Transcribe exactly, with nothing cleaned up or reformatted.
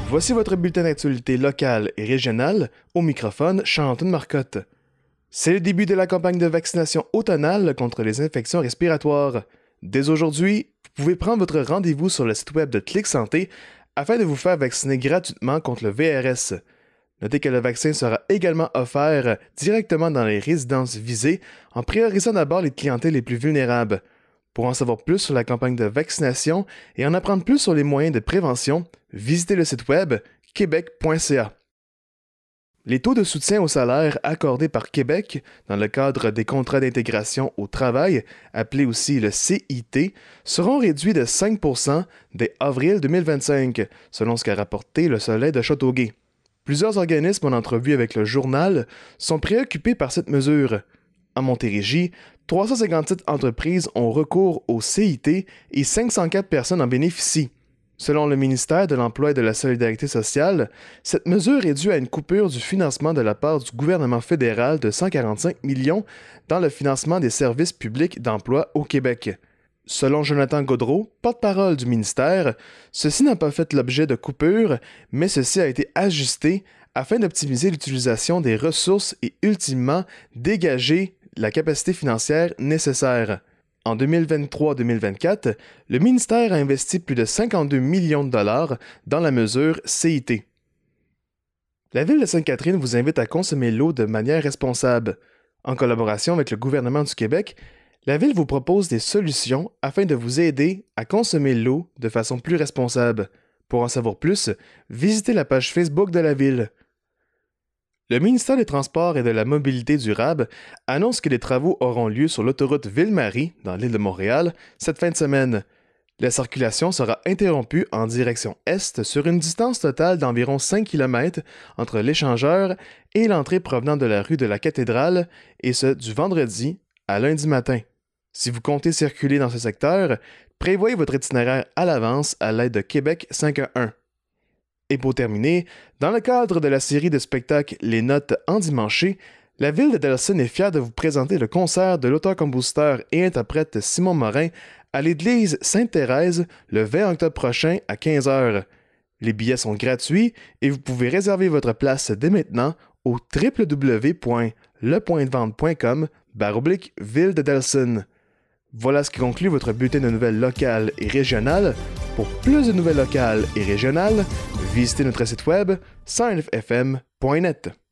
Voici votre bulletin d'actualité locale et régionale. Au microphone, Chanton Marcotte. C'est le début de la campagne de vaccination automnale contre les infections respiratoires. Dès aujourd'hui, vous pouvez prendre votre rendez-vous sur le site web de Clic Santé afin de vous faire vacciner gratuitement contre le V R S. Notez que le vaccin sera également offert directement dans les résidences visées en priorisant d'abord les clientèles les plus vulnérables. Pour en savoir plus sur la campagne de vaccination et en apprendre plus sur les moyens de prévention, visitez le site web québec point c a. Les taux de soutien au salaire accordés par Québec dans le cadre des contrats d'intégration au travail, appelés aussi le C I T, seront réduits de cinq pour cent dès avril deux mille vingt-cinq, selon ce qu'a rapporté le Soleil de Châteauguay. Plusieurs organismes en entrevue avec le journal sont préoccupés par cette mesure. En Montérégie, trois cent cinquante-sept entreprises ont recours au C I T et cinq cent quatre personnes en bénéficient. Selon le ministère de l'Emploi et de la Solidarité sociale, cette mesure est due à une coupure du financement de la part du gouvernement fédéral de cent quarante-cinq millions dans le financement des services publics d'emploi au Québec. Selon Jonathan Gaudreault, porte-parole du ministère, ceci n'a pas fait l'objet de coupures, mais ceci a été ajusté afin d'optimiser l'utilisation des ressources et ultimement dégager la capacité financière nécessaire. En deux mille vingt-trois deux mille vingt-quatre, le ministère a investi plus de cinquante-deux millions de dollars dans la mesure C I T. La Ville de Sainte-Catherine vous invite à consommer l'eau de manière responsable. En collaboration avec le gouvernement du Québec, la Ville vous propose des solutions afin de vous aider à consommer l'eau de façon plus responsable. Pour en savoir plus, visitez la page Facebook de la Ville. Le ministère des Transports et de la Mobilité durable annonce que les travaux auront lieu sur l'autoroute Ville-Marie, dans l'île de Montréal, cette fin de semaine. La circulation sera interrompue en direction est sur une distance totale d'environ cinq kilomètres entre l'échangeur et l'entrée provenant de la rue de la Cathédrale, et ce, du vendredi à lundi matin. Si vous comptez circuler dans ce secteur, prévoyez votre itinéraire à l'avance à l'aide de Québec cinq un un. Et pour terminer, dans le cadre de la série de spectacles Les Notes endimanchées, la Ville de Delson est fière de vous présenter le concert de l'auteur-compositeur et interprète Simon Morin à l'église Sainte-Thérèse le vingt octobre prochain à quinze heures. Les billets sont gratuits et vous pouvez réserver votre place dès maintenant au w w w point le point de vente point com barre oblique Ville de Delson. Voilà ce qui conclut votre bulletin de nouvelles locales et régionales. Pour plus de nouvelles locales et régionales, visitez notre site web cent neuf f m point net.